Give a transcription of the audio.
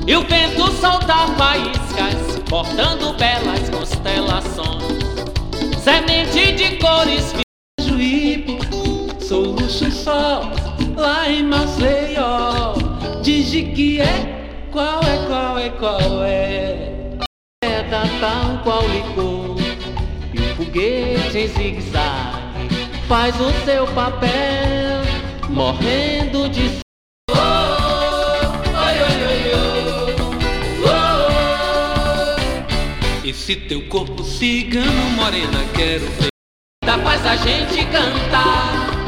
e o vento solta faíscas, bordando belas constelações, semente de cores. Juípe, sou luxo só, lá em Maceió. Diz que é, qual é, qual é, qual é? É da tal qual licor, e o foguete em zigue-zague faz o seu papel, morrendo de esse teu corpo cigano, morena, quero ver. Da faz a gente cantar.